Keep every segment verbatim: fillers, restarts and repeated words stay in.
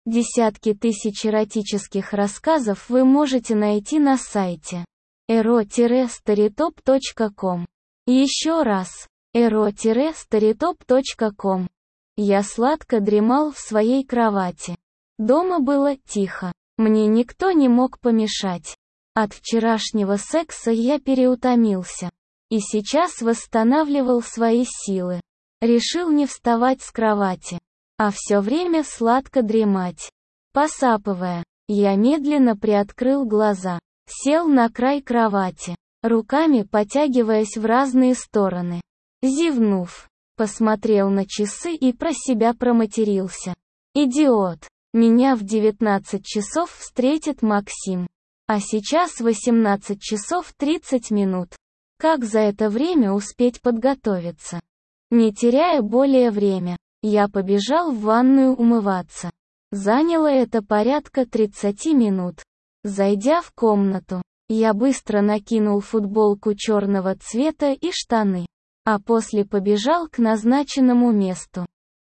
Десятки тысяч эротических рассказов вы можете найти на сайте эро старитоп точка ком. Еще раз, эро старитоп точка ком. Я сладко дремал в своей кровати. Дома было тихо, мне никто не мог помешать. От вчерашнего секса я переутомился. И сейчас восстанавливал свои силы. Решил не вставать с кровати, а все время сладко дремать. Посапывая, я медленно приоткрыл глаза, сел на край кровати, руками потягиваясь в разные стороны. Зевнув, посмотрел на часы и про себя проматерился. Идиот, меня в девятнадцать часов встретит Максим. А сейчас восемнадцать часов тридцать минут. Как за это время успеть подготовиться? Не теряя более время, я побежал в ванную умываться. Заняло это порядка тридцати минут. Зайдя в комнату, я быстро накинул футболку черного цвета и штаны, а после побежал к назначенному месту.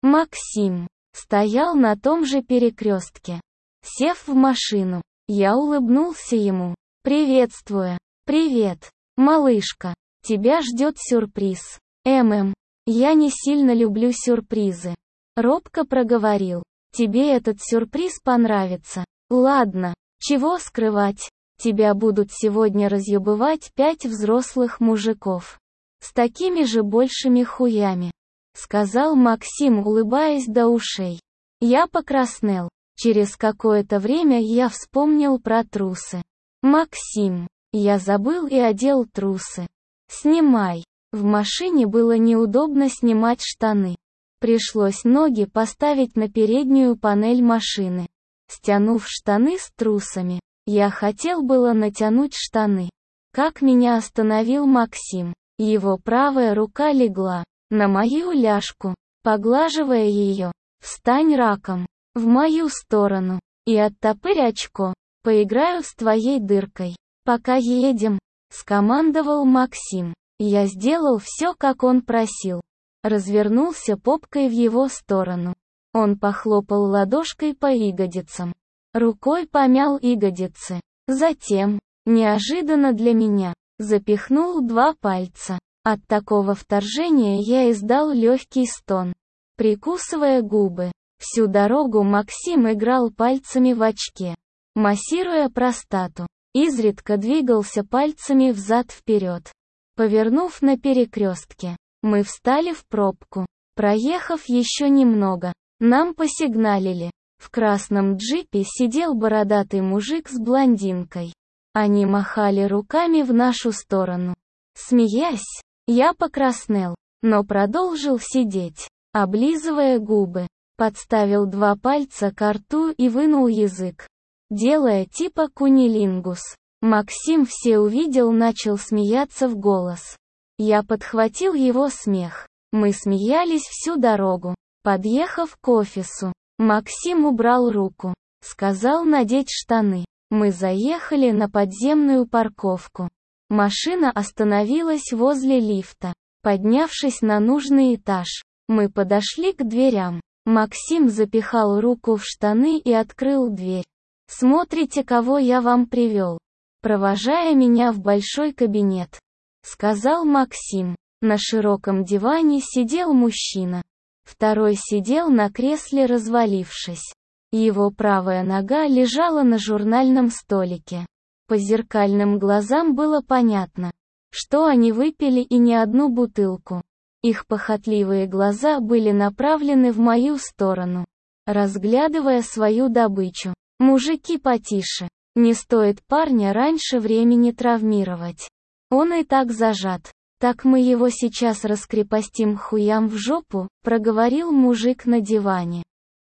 Максим стоял на том же перекрестке. Сев в машину, я улыбнулся ему, приветствуя. «Привет, малышка, тебя ждет сюрприз». «ММ, я не сильно люблю сюрпризы». Робко проговорил. «Тебе этот сюрприз понравится». «Ладно, чего скрывать, тебя будут сегодня разъебывать пять взрослых мужиков. С такими же большими хуями», — сказал Максим, улыбаясь до ушей. Я покраснел. Через какое-то время я вспомнил про трусы. «Максим, я забыл и одел трусы». «Снимай». В машине было неудобно снимать штаны. Пришлось ноги поставить на переднюю панель машины. Стянув штаны с трусами, я хотел было натянуть штаны. Как меня остановил Максим. Его правая рука легла на мою ляжку, поглаживая ее. «Встань раком в мою сторону и оттопырь очко. Поиграю с твоей дыркой, пока едем», — скомандовал Максим. Я сделал все, как он просил. Развернулся попкой в его сторону. Он похлопал ладошкой по ягодицам. Рукой помял ягодицы. Затем, неожиданно для меня, запихнул два пальца. От такого вторжения я издал легкий стон, прикусывая губы. Всю дорогу Максим играл пальцами в очке, массируя простату. Изредка двигался пальцами взад-вперед. Повернув на перекрестке, мы встали в пробку. Проехав еще немного, нам посигналили. В красном джипе сидел бородатый мужик с блондинкой. Они махали руками в нашу сторону. Смеясь, я покраснел, но продолжил сидеть, облизывая губы. Подставил два пальца ко рту и вынул язык, делая типа кунилингус. Максим все увидел, начал смеяться в голос. Я подхватил его смех. Мы смеялись всю дорогу. Подъехав к офису, Максим убрал руку, сказал надеть штаны. Мы заехали на подземную парковку. Машина остановилась возле лифта. Поднявшись на нужный этаж, мы подошли к дверям. Максим запихал руку в штаны и открыл дверь. «Смотрите, кого я вам привел», провожая меня в большой кабинет, сказал Максим. На широком диване сидел мужчина. Второй сидел на кресле, развалившись. Его правая нога лежала на журнальном столике. По зеркальным глазам было понятно, что они выпили и не одну бутылку. Их похотливые глаза были направлены в мою сторону, разглядывая свою добычу. «Мужики, потише. Не стоит парня раньше времени травмировать. Он и так зажат. Так мы его сейчас раскрепостим хуям в жопу», — проговорил мужик на диване.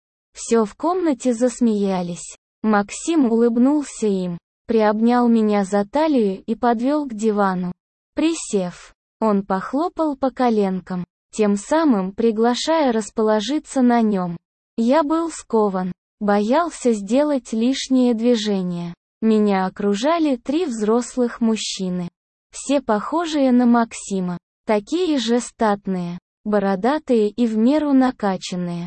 Все в комнате засмеялись. Максим улыбнулся им, приобнял меня за талию и подвел к дивану. Присев, он похлопал по коленкам, тем самым приглашая расположиться на нем. Я был скован, боялся сделать лишнее движение. Меня окружали три взрослых мужчины. Все похожие на Максима, такие же статные, бородатые и в меру накачанные.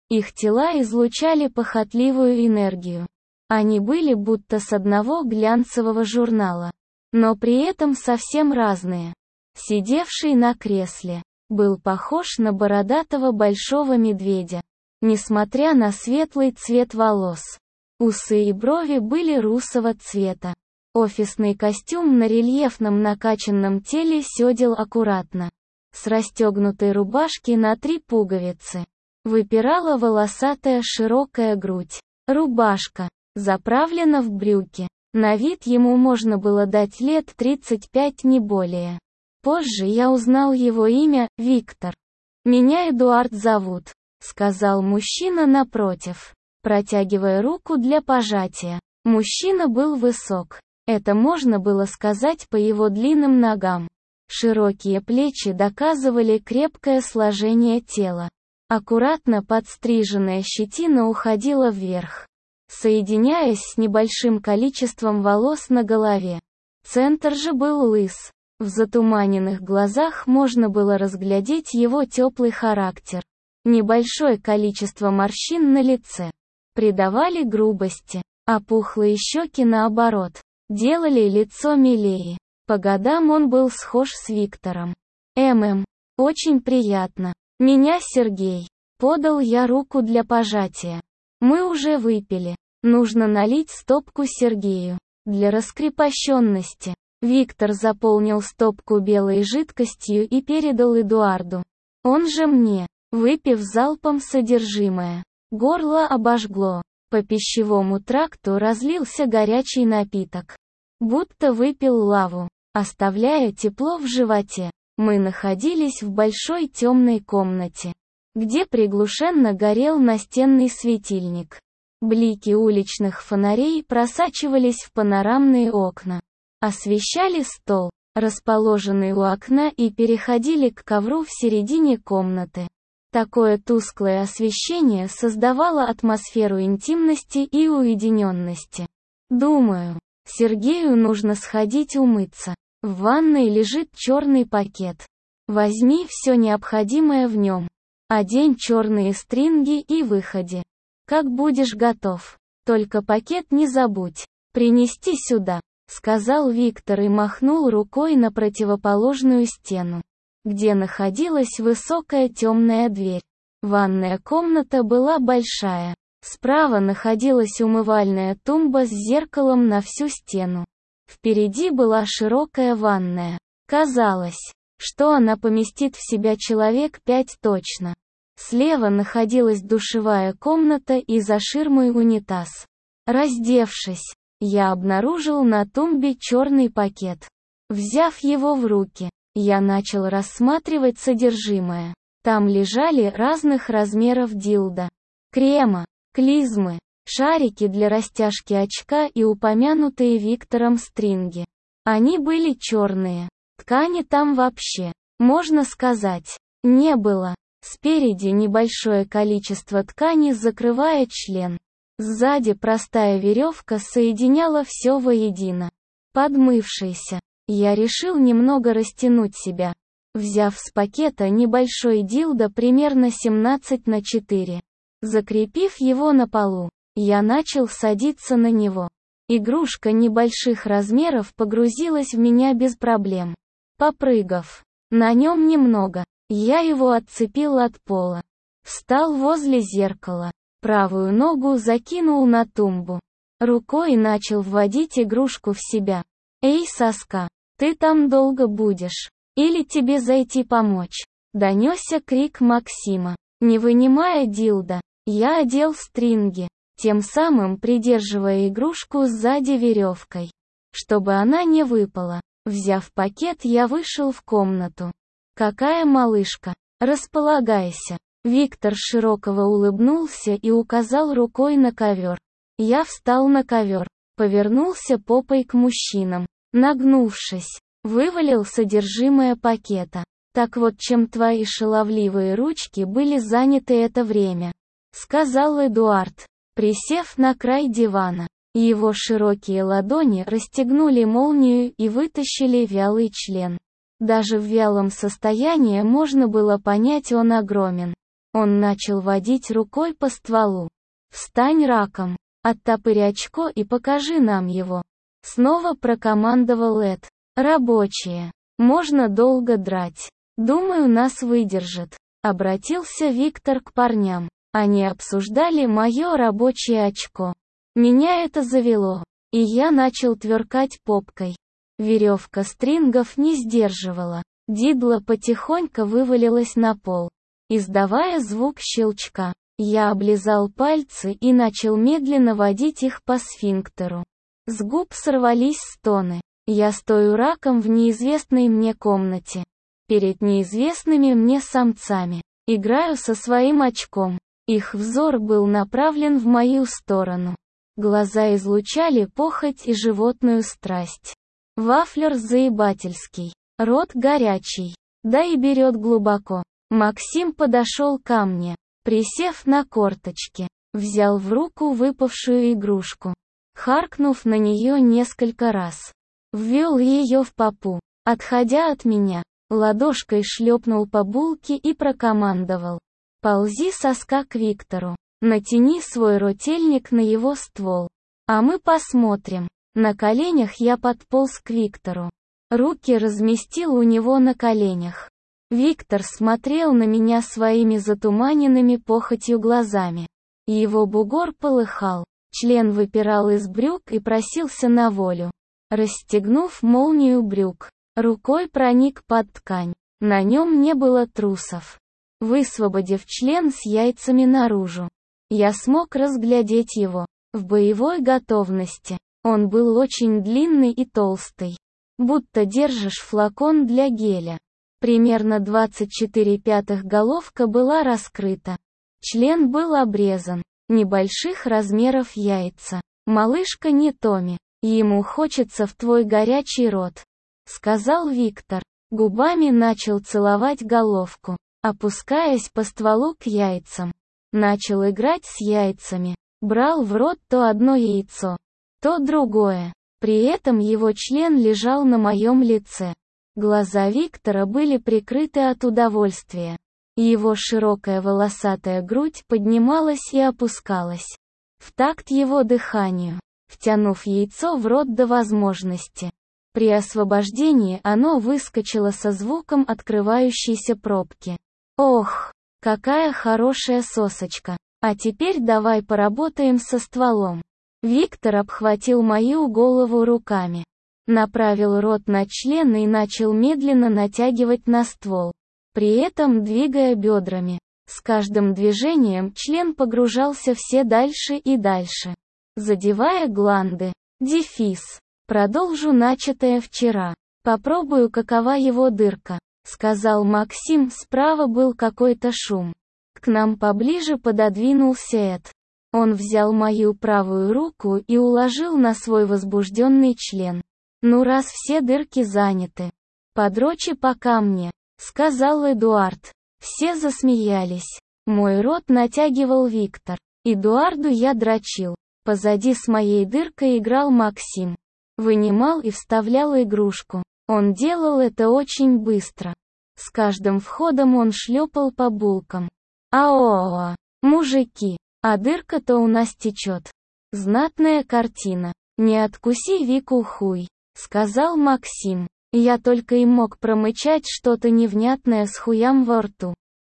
Их тела излучали похотливую энергию. Они были будто с одного глянцевого журнала, но при этом совсем разные. Сидевший на кресле был похож на бородатого большого медведя, несмотря на светлый цвет волос. Усы и брови были русого цвета. Офисный костюм на рельефном накачанном теле сёдел аккуратно. С расстегнутой рубашки на три пуговицы выпирала волосатая широкая грудь. Рубашка заправлена в брюки. На вид ему можно было дать лет тридцать пять, не более. Позже я узнал его имя – Виктор. «Меня Эдуард зовут», – сказал мужчина напротив, протягивая руку для пожатия. Мужчина был высок. Это можно было сказать по его длинным ногам. Широкие плечи доказывали крепкое сложение тела. Аккуратно подстриженная щетина уходила вверх, соединяясь с небольшим количеством волос на голове. Центр же был лыс. В затуманенных глазах можно было разглядеть его теплый характер. Небольшое количество морщин на лице придавали грубости, а пухлые щеки, наоборот, делали лицо милее. По годам он был схож с Виктором. «ММ, очень приятно. Меня Сергей». Подал я руку для пожатия. Мы уже выпили. Нужно налить стопку Сергею. Для раскрепощенности. Виктор заполнил стопку белой жидкостью и передал Эдуарду. Он же мне. Выпив залпом содержимое, горло обожгло. По пищевому тракту разлился горячий напиток. Будто выпил лаву, оставляя тепло в животе. Мы находились в большой темной комнате, где приглушенно горел настенный светильник. Блики уличных фонарей просачивались в панорамные окна, освещали стол, расположенный у окна, и переходили к ковру в середине комнаты. Такое тусклое освещение создавало атмосферу интимности и уединенности. Думаю, Сергею нужно сходить умыться. В ванной лежит черный пакет. Возьми все необходимое в нем. Одень черные стринги и выходи. Как будешь готов. Только пакет не забудь принести сюда, сказал Виктор и махнул рукой на противоположную стену, где находилась высокая темная дверь. Ванная комната была большая. Справа находилась умывальная тумба с зеркалом на всю стену. Впереди была широкая ванная. Казалось, что она поместит в себя человек пять точно. Слева находилась душевая комната и за ширмой унитаз. Раздевшись, я обнаружил на тумбе черный пакет. Взяв его в руки, я начал рассматривать содержимое. Там лежали разных размеров дилдо, крема, клизмы, шарики для растяжки очка и упомянутые Виктором стринги. Они были черные. Ткани там вообще, можно сказать, не было. Спереди небольшое количество ткани закрывает член. Сзади простая веревка соединяла все воедино. Подмывшийся, я решил немного растянуть себя, взяв с пакета небольшой дилдо примерно семнадцать на четыре. Закрепив его на полу, я начал садиться на него. Игрушка небольших размеров погрузилась в меня без проблем. Попрыгав на нем немного, я его отцепил от пола. Встал возле зеркала, правую ногу закинул на тумбу. Рукой начал вводить игрушку в себя. «Эй, соска, ты там долго будешь? Или тебе зайти помочь?» Донесся крик Максима. Не вынимая дилдо, я одел стринги, тем самым придерживая игрушку сзади веревкой, чтобы она не выпала. Взяв пакет, я вышел в комнату. «Какая малышка! Располагайся!» Виктор широкого улыбнулся и указал рукой на ковер. Я встал на ковер, повернулся попой к мужчинам, нагнувшись, вывалил содержимое пакета. «Так вот чем твои шаловливые ручки были заняты это время», — сказал Эдуард, присев на край дивана. Его широкие ладони расстегнули молнию и вытащили вялый член. Даже в вялом состоянии можно было понять, он огромен. Он начал водить рукой по стволу. «Встань раком, оттопырь очко и покажи нам его». Снова прокомандовал Эд. «Рабочие. Можно долго драть. Думаю, нас выдержит». Обратился Виктор к парням. Они обсуждали мое рабочее очко. Меня это завело, и я начал тверкать попкой. Веревка стрингов не сдерживала. Дидло потихоньку вывалилось на пол, издавая звук щелчка. Я облизал пальцы и начал медленно водить их по сфинктеру. С губ сорвались стоны. Я стою раком в неизвестной мне комнате. Перед неизвестными мне самцами. Играю со своим очком. Их взор был направлен в мою сторону. Глаза излучали похоть и животную страсть. Вафлер заебательский. Рот горячий. Да и берет глубоко. Максим подошел ко мне. Присев на корточки, взял в руку выпавшую игрушку. Харкнув на нее несколько раз. Ввел ее в попу. Отходя от меня, ладошкой шлепнул по булке и прокомандовал. «Ползи соска к Виктору. Натяни свой ротельник на его ствол. А мы посмотрим». На коленях я подполз к Виктору. Руки разместил у него на коленях. Виктор смотрел на меня своими затуманенными похотью глазами. Его бугор полыхал, член выпирал из брюк и просился на волю. Расстегнув молнию брюк, рукой проник под ткань. На нем не было трусов. Высвободив член с яйцами наружу, я смог разглядеть его. В боевой готовности. Он был очень длинный и толстый. Будто держишь флакон для геля. Примерно двадцать четыре пятых головка была раскрыта. Член был обрезан. Небольших размеров яйца. «Малышка не Томми. Ему хочется в твой горячий рот», — сказал Виктор. Губами начал целовать головку, опускаясь по стволу к яйцам. Начал играть с яйцами. Брал в рот то одно яйцо, то другое. При этом его член лежал на моем лице. Глаза Виктора были прикрыты от удовольствия. Его широкая волосатая грудь поднималась и опускалась. В такт его дыханию, втянув яйцо в рот до возможности. При освобождении оно выскочило со звуком открывающейся пробки. «Ох, какая хорошая сосочка! А теперь давай поработаем со стволом». Виктор обхватил мою голову руками. Направил рот на член и начал медленно натягивать на ствол. При этом двигая бедрами. С каждым движением член погружался все дальше и дальше. Задевая гланды. Дефис. Продолжу начатое вчера. Попробую, какова его дырка, сказал Максим. Справа был какой-то шум. К нам поближе пододвинулся Эд. Он взял мою правую руку и уложил на свой возбужденный член. «Ну раз все дырки заняты, подрочи пока мне», — сказал Эдуард. Все засмеялись. Мой рот натягивал Виктор. Эдуарду я дрочил. Позади с моей дыркой играл Максим. Вынимал и вставлял игрушку. Он делал это очень быстро. С каждым входом он шлепал по булкам. «Аоа, мужики, а дырка-то у нас течет». Знатная картина. «Не откуси Вику хуй», — сказал Максим. Я только и мог промычать что-то невнятное с хуям во рту.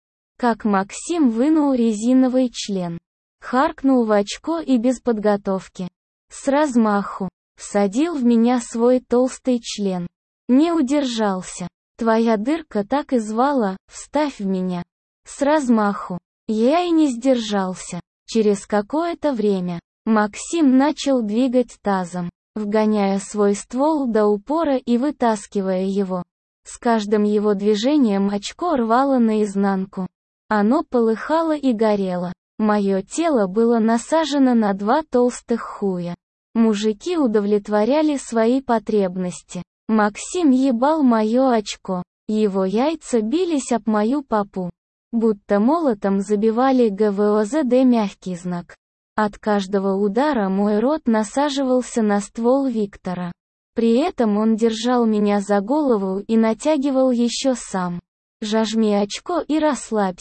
Как Максим вынул резиновый член. Харкнул в очко и без подготовки. С размаху. Всадил в меня свой толстый член. Не удержался. «Твоя дырка так и звала, вставь в меня». С размаху. Я и не сдержался. Через какое-то время Максим начал двигать тазом, вгоняя свой ствол до упора и вытаскивая его. С каждым его движением очко рвало наизнанку. Оно полыхало и горело. Мое тело было насажено на два толстых хуя. Мужики удовлетворяли свои потребности. Максим ебал мое очко. Его яйца бились об мою попу. Будто молотом забивали ГВОЗД мягкий знак. От каждого удара мой рот насаживался на ствол Виктора. При этом он держал меня за голову и натягивал еще сам. «Жажми очко и расслабься»,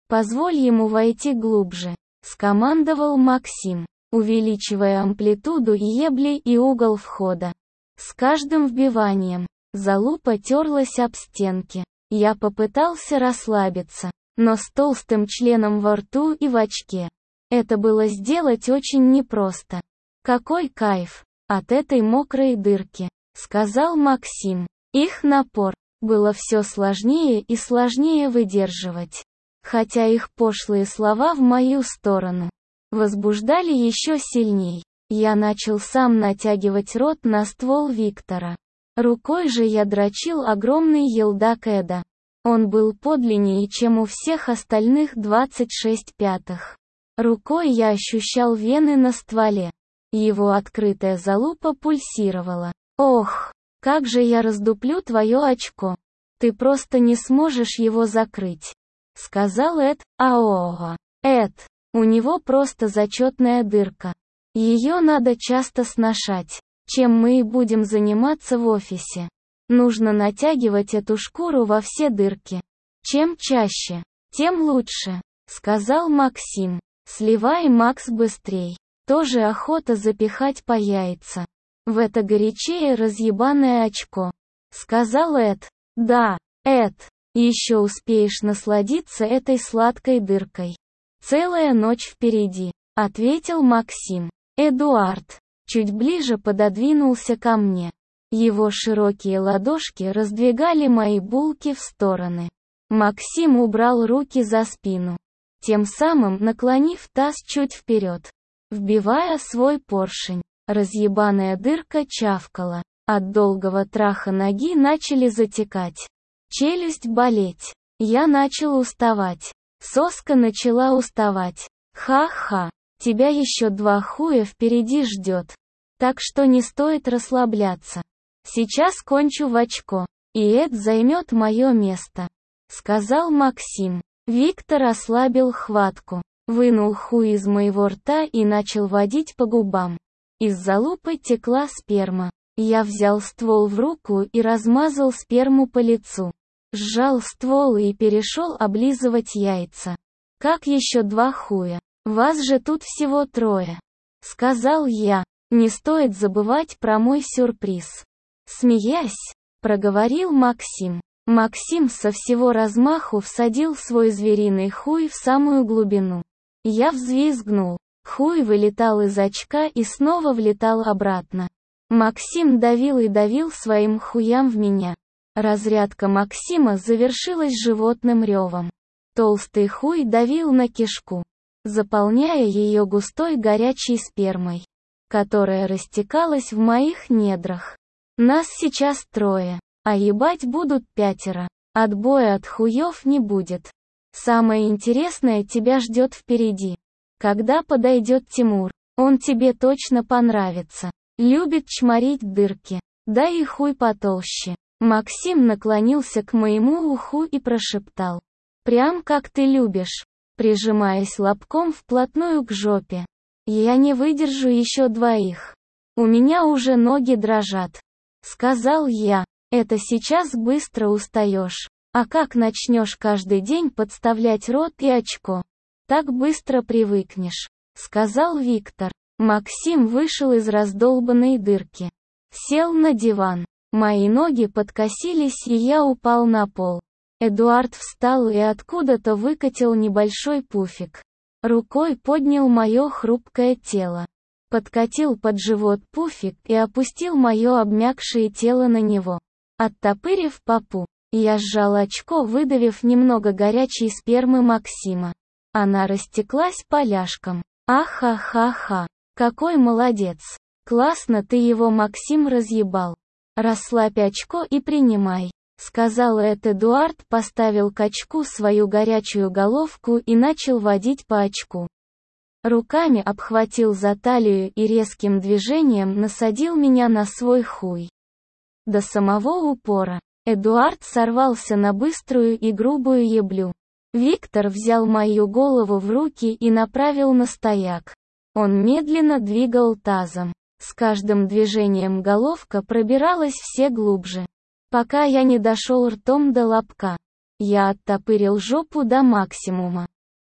Позволь ему войти глубже, скомандовал Максим, увеличивая амплитуду ебли и угол входа. С каждым вбиванием залупа терлась об стенки. Я попытался расслабиться, но с толстым членом во рту и в очке. Это было сделать очень непросто. Какой кайф от этой мокрой дырки, сказал Максим. Их напор было все сложнее и сложнее выдерживать. Хотя их пошлые слова в мою сторону возбуждали еще сильней. Я начал сам натягивать рот на ствол Виктора. Рукой же я дрочил огромный елдак Эда. Он был подлиннее, чем у всех остальных двадцать шесть пятых. Рукой я ощущал вены на стволе. Его открытая залупа пульсировала. Ох, как же я раздуплю твое очко. Ты просто не сможешь его закрыть, сказал Эд. Аоа. Эд, у него просто зачетная дырка. Ее надо часто сношать, чем мы и будем заниматься в офисе. Нужно натягивать эту шкуру во все дырки. Чем чаще, тем лучше, сказал Максим. Сливай, Макс, быстрей. Тоже охота запихать по яйца. В это горячее разъебанное очко, сказал Эд. Да, Эд, еще успеешь насладиться этой сладкой дыркой. Целая ночь впереди, ответил Максим. Эдуард чуть ближе пододвинулся ко мне. Его широкие ладошки раздвигали мои булки в стороны. Максим убрал руки за спину, тем самым наклонив таз чуть вперед, вбивая свой поршень. Разъебаная дырка чавкала. От долгого траха ноги начали затекать. Челюсть болеть. Я начал уставать. Соска начала уставать. Ха-ха. Тебя еще два хуя впереди ждет. Так что не стоит расслабляться. Сейчас кончу в очко, и Эд займет мое место, сказал Максим. Виктор ослабил хватку, вынул хуй из моего рта и начал водить по губам. Из залупы текла сперма. Я взял ствол в руку и размазал сперму по лицу. Сжал ствол и перешел облизывать яйца. Как еще два хуя? Вас же тут всего трое, сказал я. Не стоит забывать про мой сюрприз. Смеясь, проговорил Максим. Максим со всего размаху всадил свой звериный хуй в самую глубину. Я взвизгнул. Хуй вылетал из очка и снова влетал обратно. Максим давил и давил своим хуям в меня. Разрядка Максима завершилась животным ревом. Толстый хуй давил на кишку, заполняя ее густой горячей спермой, которая растекалась в моих недрах. Нас сейчас трое, а ебать будут пятеро. Отбоя от хуев не будет. Самое интересное тебя ждет впереди. Когда подойдет Тимур, он тебе точно понравится. Любит чморить дырки. Да и хуй потолще. Максим наклонился к моему уху и прошептал. Прям как ты любишь, прижимаясь лобком вплотную к жопе. Я не выдержу еще двоих. У меня уже ноги дрожат, сказал я. Это сейчас быстро устаешь. А как начнешь каждый день подставлять рот и очко, так быстро привыкнешь, сказал Виктор. Максим вышел из раздолбанной дырки. Сел на диван. Мои ноги подкосились и я упал на пол. Эдуард встал и откуда-то выкатил небольшой пуфик. Рукой поднял мое хрупкое тело. Подкатил под живот пуфик и опустил мое обмякшее тело на него. Оттопырив попу, я сжал очко, выдавив немного горячей спермы Максима. Она растеклась поляшком. Ахахаха. Какой молодец. Классно ты его, Максим, разъебал. Расслабь очко и принимай, сказал Эд. Эдуард поставил к очку свою горячую головку и начал водить по очку. Руками обхватил за талию и резким движением насадил меня на свой хуй. До самого упора. Эдуард сорвался на быструю и грубую еблю. Виктор взял мою голову в руки и направил на стояк. Он медленно двигал тазом. С каждым движением головка пробиралась все глубже, пока я не дошел ртом до лобка. Я оттопырил жопу до максимума.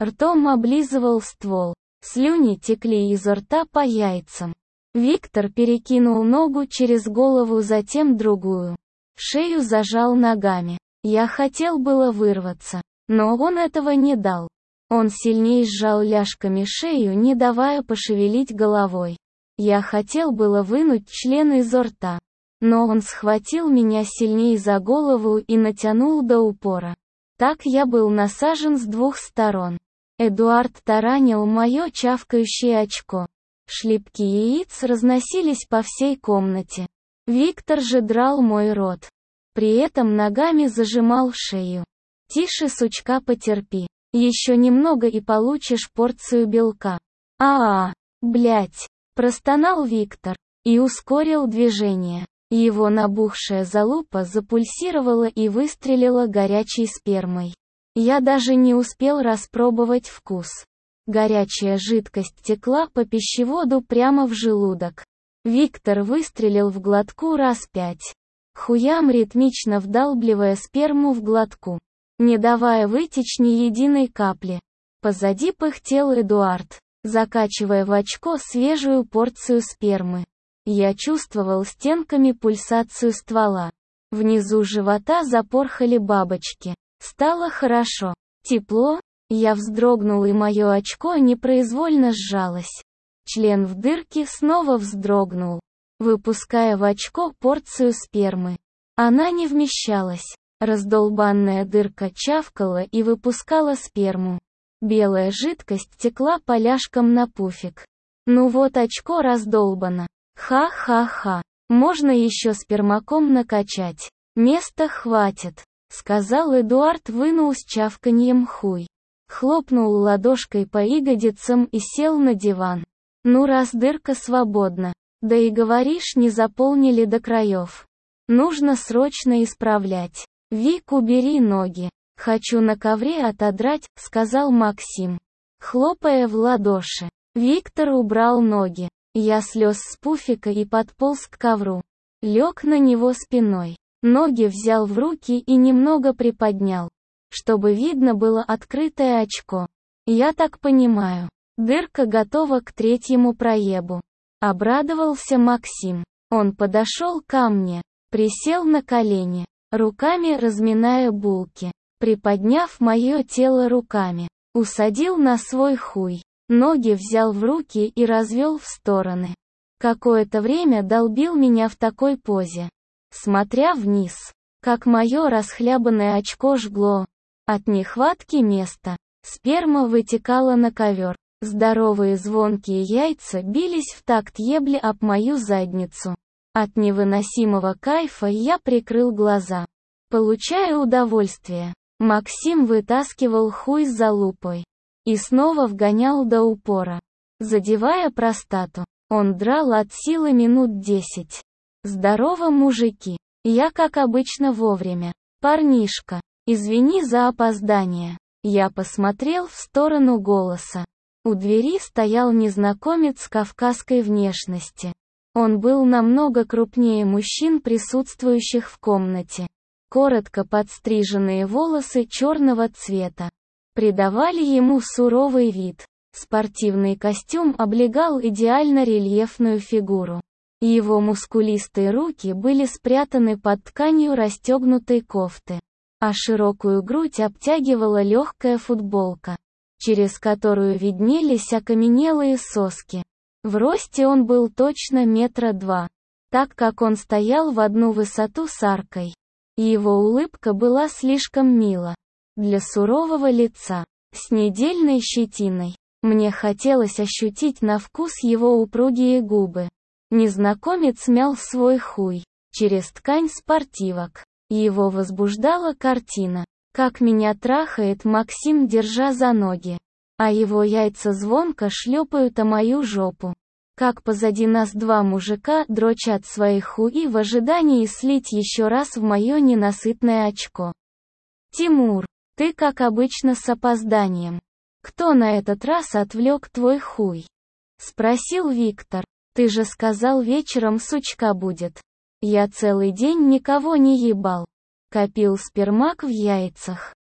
Ртом облизывал ствол. Слюни текли изо рта по яйцам. Виктор перекинул ногу через голову, затем другую. Шею зажал ногами. Я хотел было вырваться, но он этого не дал. Он сильнее сжал ляжками шею, не давая пошевелить головой. Я хотел было вынуть член изо рта, но он схватил меня сильнее за голову и натянул до упора. Так я был насажен с двух сторон. Эдуард таранил мое чавкающее очко. Шлепки яиц разносились по всей комнате. Виктор же драл мой рот. При этом ногами зажимал шею. «Тише, сучка, потерпи. Еще немного и получишь порцию белка». «А-а, блять!» – простонал Виктор. И ускорил движение. Его набухшая залупа запульсировала и выстрелила горячей спермой. Я даже не успел распробовать вкус. Горячая жидкость текла по пищеводу прямо в желудок. Виктор выстрелил в глотку раз пять. Хуям, ритмично вдалбливая сперму в глотку, не давая вытечь ни единой капли. Позади пыхтел Эдуард, закачивая в очко свежую порцию спермы. Я чувствовал стенками пульсацию ствола. Внизу живота запорхали бабочки. Стало хорошо. Тепло. Я вздрогнул, и мое очко непроизвольно сжалось. Член в дырке снова вздрогнул, выпуская в очко порцию спермы. Она не вмещалась. Раздолбанная дырка чавкала и выпускала сперму. Белая жидкость текла по ляжкам на пуфик. Ну вот, очко раздолбано. Ха-ха-ха. Можно еще спермаком накачать. Места хватит, сказал Эдуард, вынул с чавканьем хуй. Хлопнул ладошкой по ягодицам и сел на диван. Ну, раз дырка свободна. Да и говоришь, не заполнили до краев. Нужно срочно исправлять. Вик, убери ноги. Хочу на ковре отодрать, сказал Максим, хлопая в ладоши. Виктор убрал ноги. Я слез с пуфика и подполз к ковру. Лег на него спиной. Ноги взял в руки и немного приподнял, чтобы видно было открытое очко. Я так понимаю, дырка готова к третьему проебу. Обрадовался Максим. Он подошел ко мне, присел на колени, руками разминая булки, приподняв мое тело руками, усадил на свой хуй, ноги взял в руки и развел в стороны. Какое-то время долбил меня в такой позе, смотря вниз, как мое расхлябанное очко жгло. От нехватки места сперма вытекала на ковер. Здоровые звонкие яйца бились в такт ебли об мою задницу. От невыносимого кайфа я прикрыл глаза, получая удовольствие. Максим вытаскивал хуй с залупой и снова вгонял до упора, задевая простату. Он драл от силы минут десять. Здорово, мужики. Я, как обычно, вовремя. Парнишка, извини за опоздание. Я посмотрел в сторону Голоса. У двери стоял незнакомец кавказской внешности. Он был намного крупнее мужчин, присутствующих в комнате. Коротко подстриженные волосы черного цвета придавали ему суровый вид. Спортивный костюм облегал идеально рельефную фигуру. Его мускулистые руки были спрятаны под тканью расстегнутой кофты, а широкую грудь обтягивала легкая футболка, через которую виднелись окаменелые соски. В росте он был точно метра два, так как он стоял в одну высоту с аркой. Его улыбка была слишком мила для сурового лица, с недельной щетиной. Мне хотелось ощутить на вкус его упругие губы. Незнакомец мял свой хуй через ткань спортивок. Его возбуждала картина, как меня трахает Максим, держа за ноги, а его яйца звонко шлепают о мою жопу. Как позади нас два мужика дрочат свои хуи в ожидании слить еще раз в мое ненасытное очко. «Тимур, ты как обычно с опозданием. Кто на этот раз отвлек твой хуй?» — спросил Виктор. «Ты же сказал, вечером сучка будет». Я целый день никого не ебал. Копил спермак в яйцах.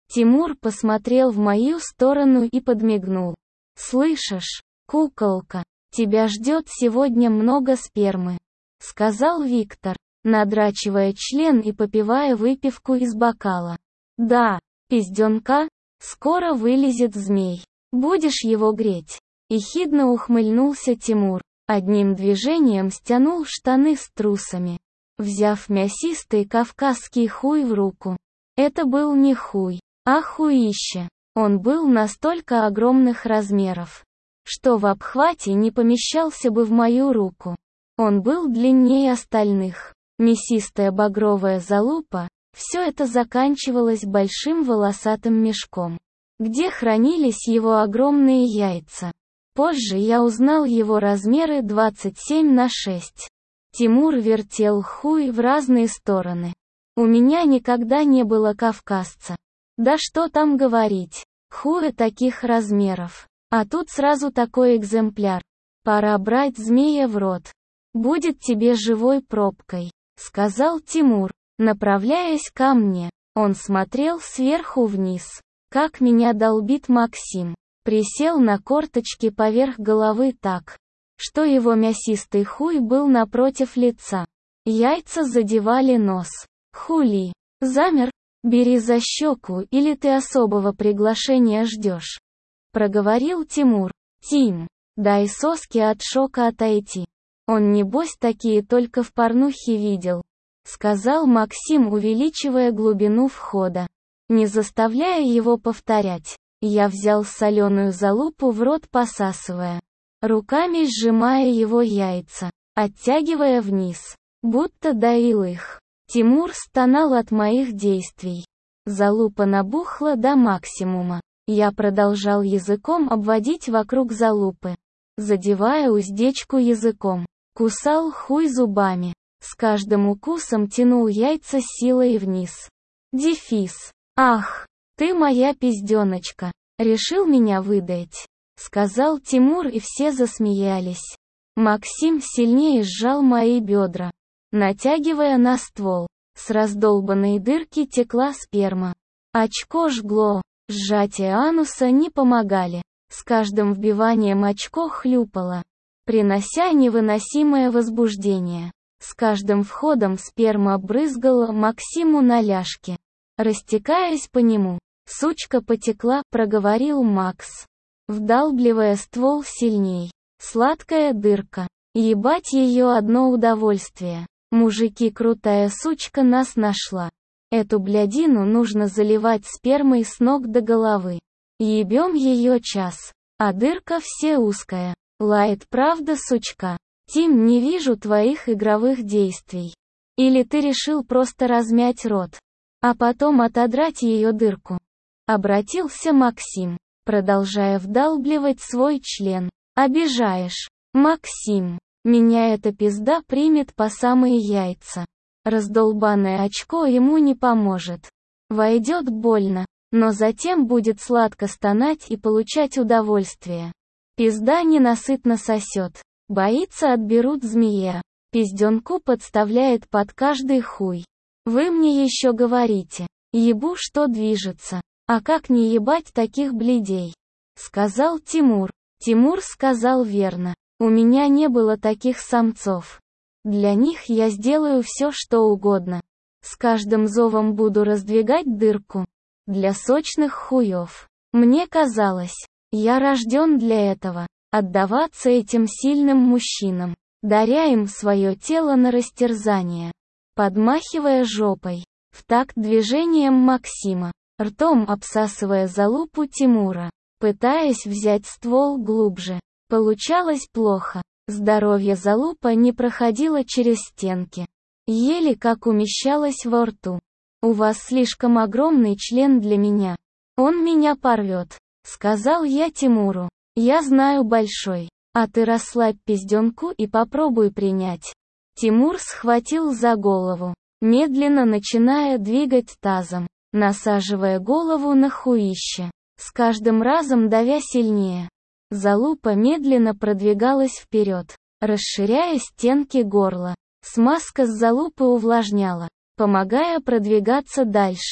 Тимур посмотрел в мою сторону и подмигнул. «Слышишь, куколка, тебя ждет сегодня много спермы», — сказал Виктор, надрачивая член и попивая выпивку из бокала. «Да, пизденка, скоро вылезет змей. Будешь его греть?» Ехидно ухмыльнулся Тимур, одним движением стянул штаны с трусами, взяв мясистый кавказский хуй в руку. Это был не хуй, а хуище. Он был настолько огромных размеров, что в обхвате не помещался бы в мою руку. Он был длиннее остальных. Мясистая багровая залупа, все это заканчивалось большим волосатым мешком, где хранились его огромные яйца. Позже я узнал его размеры двадцать семь на шесть. Тимур вертел хуй в разные стороны. У меня никогда не было кавказца. Да что там говорить, хуя таких размеров. А тут сразу такой экземпляр. Пора брать змея в рот. Будет тебе живой пробкой, сказал Тимур, направляясь ко мне. Он смотрел сверху вниз. Как меня долбит Максим. Присел на корточки поверх головы так, что его мясистый хуй был напротив лица. Яйца задевали нос. Хули. Замер? Бери за щеку, или ты особого приглашения ждешь. Проговорил Тимур. Тим, дай соски от шока отойти. Он небось такие только в порнухе видел. Сказал Максим, увеличивая глубину входа. Не заставляя его повторять. Я взял соленую залупу в рот, посасывая, руками сжимая его яйца, оттягивая вниз, будто доил их. Тимур стонал от моих действий. Залупа набухла до максимума. Я продолжал языком обводить вокруг залупы, задевая уздечку языком. Кусал хуй зубами. С каждым укусом тянул яйца силой вниз. Дефис. Ах, ты моя пизденочка. Решил меня выдать, сказал Тимур, и все засмеялись. Максим сильнее сжал мои бедра, натягивая на ствол. С раздолбанной дырки текла сперма. Очко жгло, сжатия ануса не помогали. С каждым вбиванием очко хлюпало, принося невыносимое возбуждение. С каждым входом сперма брызгала Максиму на ляжки, растекаясь по нему. «Сучка потекла», — проговорил Макс, вдалбливая ствол сильней. «Сладкая дырка. Ебать ее одно удовольствие. Мужики, крутая сучка нас нашла. Эту блядину нужно заливать спермой с ног до головы. Ебем ее час. А дырка все узкая. Лает правда сучка. Тим, не вижу твоих игровых действий. Или ты решил просто размять рот, а потом отодрать ее дырку?» Обратился Максим, продолжая вдалбливать свой член. «Обижаешь, Максим. Меня эта пизда примет по самые яйца. Раздолбанное очко ему не поможет. Войдет больно, но затем будет сладко стонать и получать удовольствие. Пизда ненасытно сосет. Боится, отберут змея. Пизденку подставляет под каждый хуй. Вы мне еще говорите, ебу, что движется. А как не ебать таких блядей?» Сказал Тимур. Тимур сказал верно. У меня не было таких самцов. Для них я сделаю все, что угодно. С каждым зовом буду раздвигать дырку. Для сочных хуев. Мне казалось, я рожден для этого. Отдаваться этим сильным мужчинам, даря им свое тело на растерзание. Подмахивая жопой, в такт движением Максима, ртом обсасывая залупу Тимура, пытаясь взять ствол глубже. Получалось плохо. Здоровье залупа не проходило через стенки. Еле как умещалось во рту. «У вас слишком огромный член для меня. Он меня порвет», — сказал я Тимуру. «Я знаю большой. А ты расслабь пизденку и попробуй принять». Тимур схватил за голову, медленно начиная двигать тазом, насаживая голову на хуище, с каждым разом давя сильнее. Залупа медленно продвигалась вперед, расширяя стенки горла. Смазка с залупы увлажняла, помогая продвигаться дальше.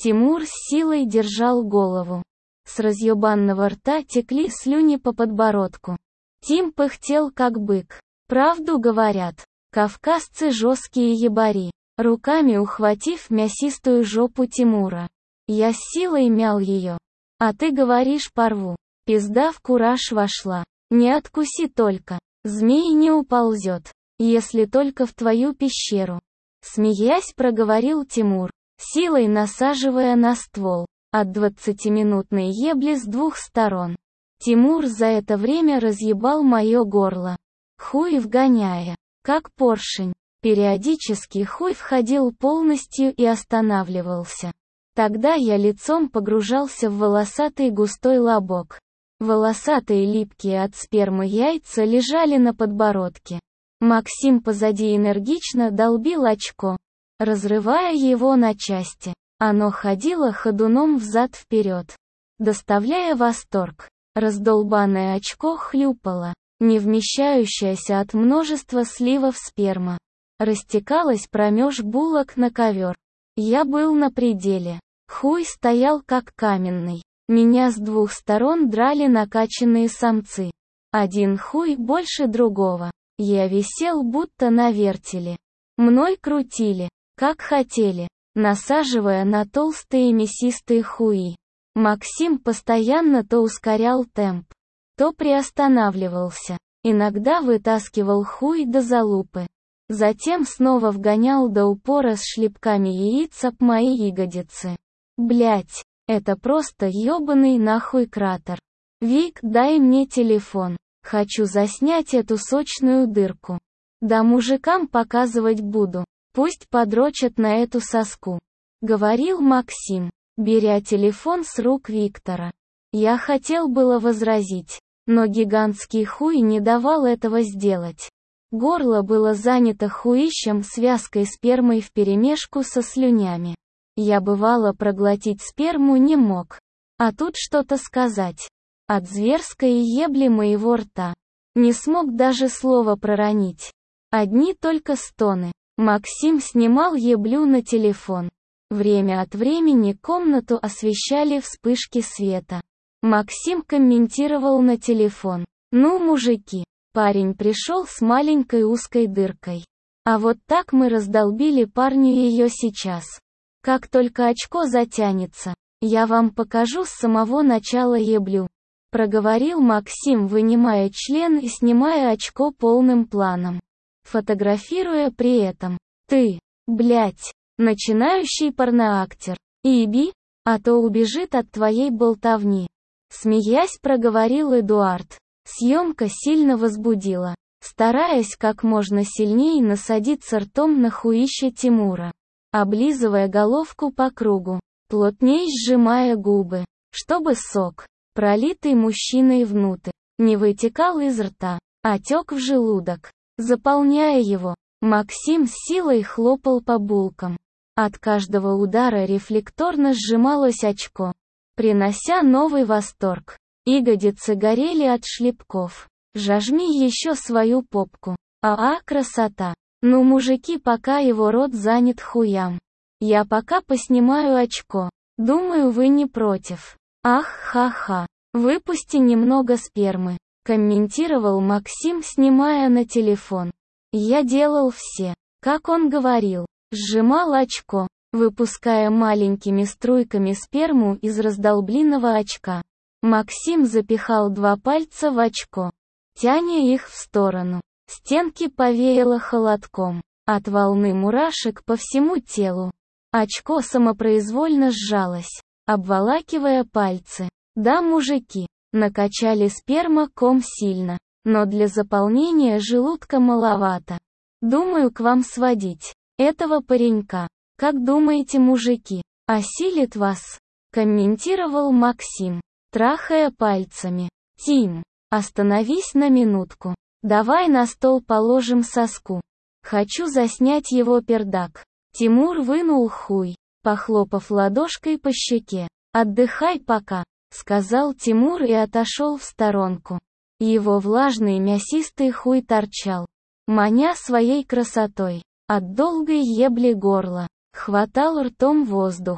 Тимур с силой держал голову. С разъебанного рта текли слюни по подбородку. Тим пыхтел как бык. Правду говорят, кавказцы жесткие ебари. Руками ухватив мясистую жопу Тимура, я с силой мял ее. А ты говоришь порву. Пизда в кураж вошла. Не откуси только. Змей не уползет, если только в твою пещеру. Смеясь, проговорил Тимур, силой насаживая на ствол. От двадцатиминутной ебли с двух сторон. Тимур за это время разъебал мое горло. Хуй вгоняя, как поршень. Периодически хуй входил полностью и останавливался. Тогда я лицом погружался в волосатый густой лобок. Волосатые липкие от спермы яйца лежали на подбородке. Максим позади энергично долбил очко, разрывая его на части. Оно ходило ходуном взад-вперед, доставляя восторг. Раздолбанное очко хлюпало, не вмещающаяся от множества сливов сперма. Растекалась промеж булок на ковер. Я был на пределе. Хуй стоял как каменный. Меня с двух сторон драли накачанные самцы. Один хуй больше другого. Я висел будто на вертеле. Мной крутили, как хотели, насаживая на толстые мясистые хуи. Максим постоянно то ускорял темп, то приостанавливался. Иногда вытаскивал хуй до залупы. Затем снова вгонял до упора с шлепками яиц об мои ягодицы. Блять, это просто ёбаный нахуй кратер. Вик, дай мне телефон. Хочу заснять эту сочную дырку. Да мужикам показывать буду. Пусть подрочат на эту соску. Говорил Максим, беря телефон с рук Виктора. Я хотел было возразить, но гигантский хуй не давал этого сделать. Горло было занято хуищем связкой спермой вперемешку со слюнями. Я бывало проглотить сперму не мог. А тут что-то сказать. От зверской ебли моего рта. Не смог даже слова проронить. Одни только стоны. Максим снимал еблю на телефон. Время от времени комнату освещали вспышки света. Максим комментировал на телефон. Ну, мужики. Парень пришел с маленькой узкой дыркой. А вот так мы раздолбили парню ее сейчас. Как только очко затянется, я вам покажу с самого начала еблю. Проговорил Максим, вынимая член и снимая очко полным планом. Фотографируя при этом. Ты, блять, начинающий порноактер. Иби, а то убежит от твоей болтовни. Смеясь, проговорил Эдуард. Съемка сильно возбудила, стараясь как можно сильнее насадиться ртом на хуище Тимура, облизывая головку по кругу, плотней сжимая губы, чтобы сок, пролитый мужчиной внутрь, не вытекал из рта, а тек в желудок, заполняя его. Максим с силой хлопал по булкам. От каждого удара рефлекторно сжималось очко, принося новый восторг. Ягодицы горели от шлепков. Жажми еще свою попку. А-а, красота. Ну, мужики, пока его рот занят хуям. Я пока поснимаю очко. Думаю, вы не против. Ах, ха-ха. Выпусти немного спермы. Комментировал Максим, снимая на телефон. Я делал все, как он говорил. Сжимал очко, выпуская маленькими струйками сперму из раздолбленного очка. Максим запихал два пальца в очко, тяня их в сторону. Стенки повеяло холодком, от волны мурашек по всему телу. Очко самопроизвольно сжалось, обволакивая пальцы. Да, мужики, накачали сперма-ком сильно, но для заполнения желудка маловато. Думаю, к вам сводить этого паренька. Как думаете, мужики, осилит вас? Комментировал Максим, трахая пальцами. Тим, остановись на минутку. Давай на стол положим соску. Хочу заснять его пердак. Тимур вынул хуй, похлопав ладошкой по щеке. Отдыхай пока, сказал Тимур и отошел в сторонку. Его влажный мясистый хуй торчал, маня своей красотой. От долгой ебли горла, хватал ртом воздух.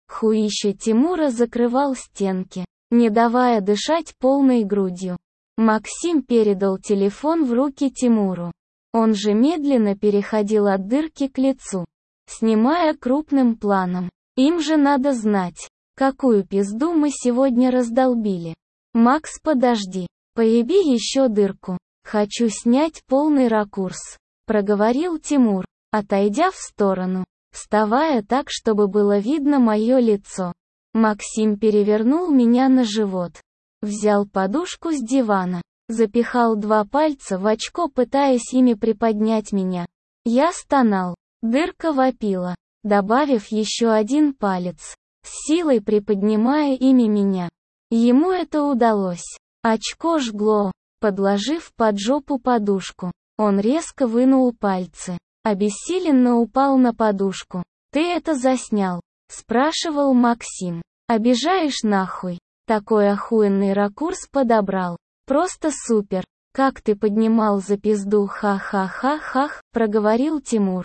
Хуище Тимура закрывал стенки, не давая дышать полной грудью. Максим передал телефон в руки Тимуру. Он же медленно переходил от дырки к лицу, снимая крупным планом. Им же надо знать, какую пизду мы сегодня раздолбили. Макс, подожди, поеби еще дырку. Хочу снять полный ракурс, проговорил Тимур, отойдя в сторону, вставая так, чтобы было видно мое лицо. Максим перевернул меня на живот, взял подушку с дивана, запихал два пальца в очко, пытаясь ими приподнять меня. Я стонал, дырка вопила, добавив еще один палец, с силой приподнимая ими меня. Ему это удалось. Очко жгло, подложив под жопу подушку. Он резко вынул пальцы, обессиленно упал на подушку. «Ты это заснял?» — спрашивал Максим. «Обижаешь нахуй? Такой охуенный ракурс подобрал. Просто супер. Как ты поднимал за пизду, ха-ха-ха-хах», — проговорил Тимур,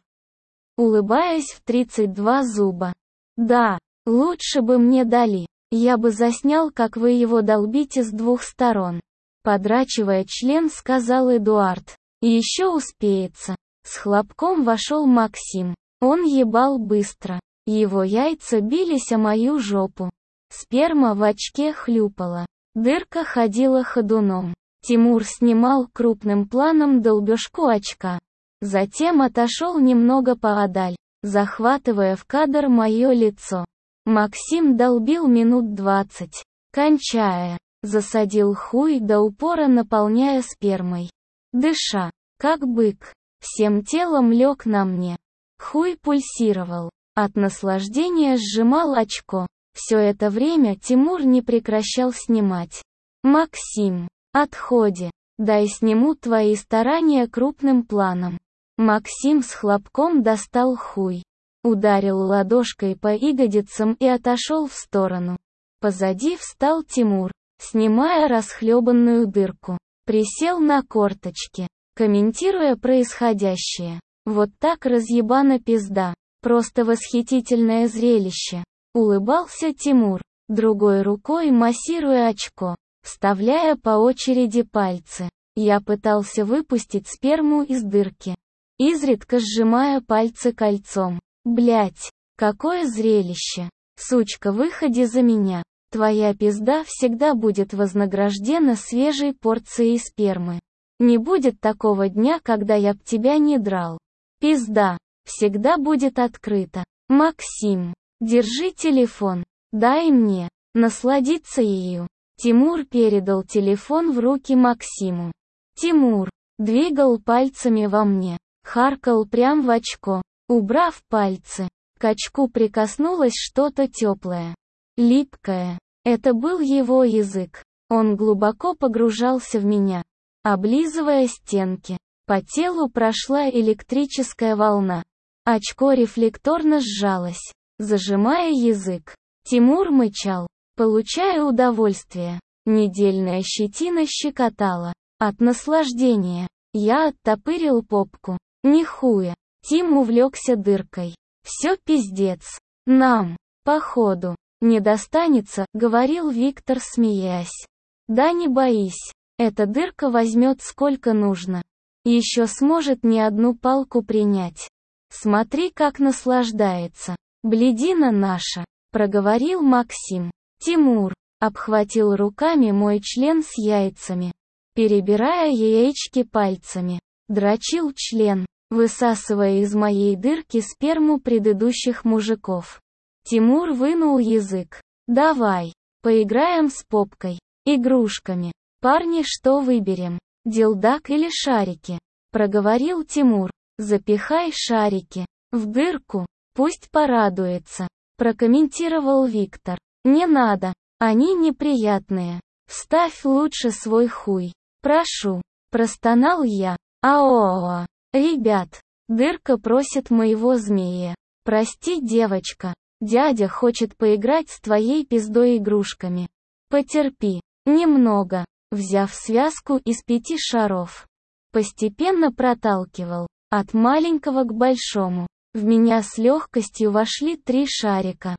улыбаясь в тридцать два зуба. «Да, лучше бы мне дали. Я бы заснял, как вы его долбите с двух сторон», — подрачивая член, сказал Эдуард. «И еще успеется». С хлопком вошел Максим. Он ебал быстро. Его яйца бились о мою жопу. Сперма в очке хлюпала. Дырка ходила ходуном. Тимур снимал крупным планом долбежку очка. Затем отошел немного поодаль, захватывая в кадр мое лицо. Максим долбил минут двадцать, кончая, засадил хуй до упора, наполняя спермой. Дыша, как бык, всем телом лег на мне. Хуй пульсировал, от наслаждения сжимал очко. Все это время Тимур не прекращал снимать. «Максим, отходи, дай сниму твои старания крупным планом». Максим с хлопком достал хуй, ударил ладошкой по ягодицам и отошел в сторону. Позади встал Тимур, снимая расхлебанную дырку. Присел на корточки, комментируя происходящее. «Вот так разъебана пизда. Просто восхитительное зрелище», — улыбался Тимур, другой рукой массируя очко, вставляя по очереди пальцы. Я пытался выпустить сперму из дырки, изредка сжимая пальцы кольцом. «Блять, какое зрелище! Сучка, выходи за меня. Твоя пизда всегда будет вознаграждена свежей порцией спермы. Не будет такого дня, когда я б тебя не драл. Пизда всегда будет открыта. Максим, держи телефон. Дай мне насладиться ею». Тимур передал телефон в руки Максиму. Тимур двигал пальцами во мне, харкал прям в очко. Убрав пальцы, к очку прикоснулось что-то теплое, липкое. Это был его язык. Он глубоко погружался в меня, облизывая стенки. По телу прошла электрическая волна. Очко рефлекторно сжалось, зажимая язык. Тимур мычал, получая удовольствие. Недельная щетина щекотала. От наслаждения я оттопырил попку. Нихуя. Тим увлекся дыркой. «Все пиздец. Нам, походу, не достанется», — говорил Виктор, смеясь. «Да не боись. Эта дырка возьмет сколько нужно. Еще сможет не одну палку принять. Смотри, как наслаждается. Блядина наша», — проговорил Максим. Тимур обхватил руками мой член с яйцами, перебирая яички пальцами. Дрочил член, высасывая из моей дырки сперму предыдущих мужиков. Тимур вынул язык. «Давай, поиграем с попкой, игрушками. Парни, что выберем, дилдак или шарики?» — проговорил Тимур. «Запихай шарики в дырку, пусть порадуется», — прокомментировал Виктор. «Не надо, они неприятные. Вставь лучше свой хуй. Прошу», — простонал я. «Аоо, ребят, дырка просит моего змея. Прости, девочка, дядя хочет поиграть с твоей пиздой игрушками. Потерпи немного», взяв связку из пяти шаров, постепенно проталкивал от маленького к большому. В меня с легкостью вошли три шарика.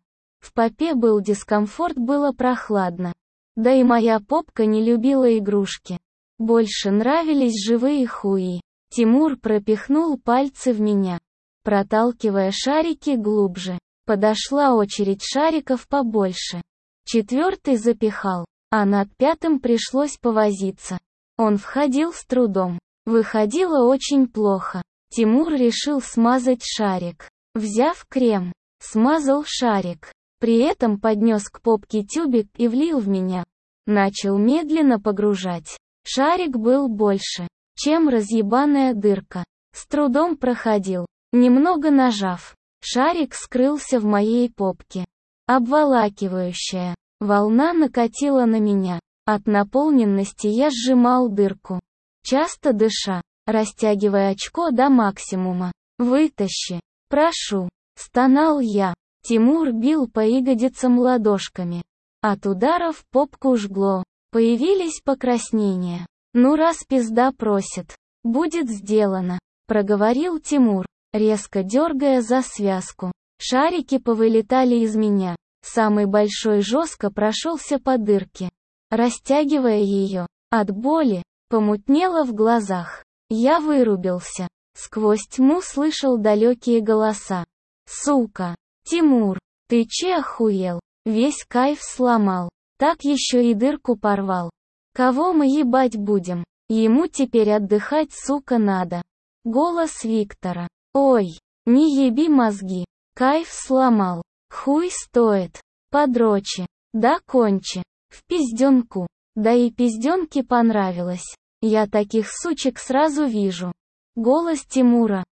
В попе был дискомфорт, было прохладно. Да и моя попка не любила игрушки. Больше нравились живые хуи. Тимур пропихнул пальцы в меня, проталкивая шарики глубже. Подошла очередь шариков побольше. Четвертый запихал, а над пятым пришлось повозиться. Он входил с трудом. Выходило очень плохо. Тимур решил смазать шарик. Взяв крем, смазал шарик. При этом поднес к попке тюбик и влил в меня. Начал медленно погружать. Шарик был больше, чем разъебаная дырка. С трудом проходил. Немного нажав, шарик скрылся в моей попке. Обволакивающая волна накатила на меня. От наполненности я сжимал дырку, часто дыша, растягивая очко до максимума. «Вытащи, прошу», — стонал я. Тимур бил по ягодицам ладошками. От ударов попку жгло. Появились покраснения. «Ну раз пизда просит, будет сделано», — проговорил Тимур, резко дергая за связку. Шарики повылетали из меня. Самый большой жестко прошелся по дырке, растягивая ее. От боли помутнело в глазах. Я вырубился. Сквозь тьму слышал далекие голоса. «Сука! Тимур, ты че охуел? Весь кайф сломал. Так еще и дырку порвал. Кого мы ебать будем? Ему теперь отдыхать, сука, надо». Голос Виктора. «Ой, не еби мозги. Кайф сломал. Хуй стоит. Подрочи. Да кончи. В пизденку». Да и пизденке понравилось. Я таких сучек сразу вижу. Голос Тимура.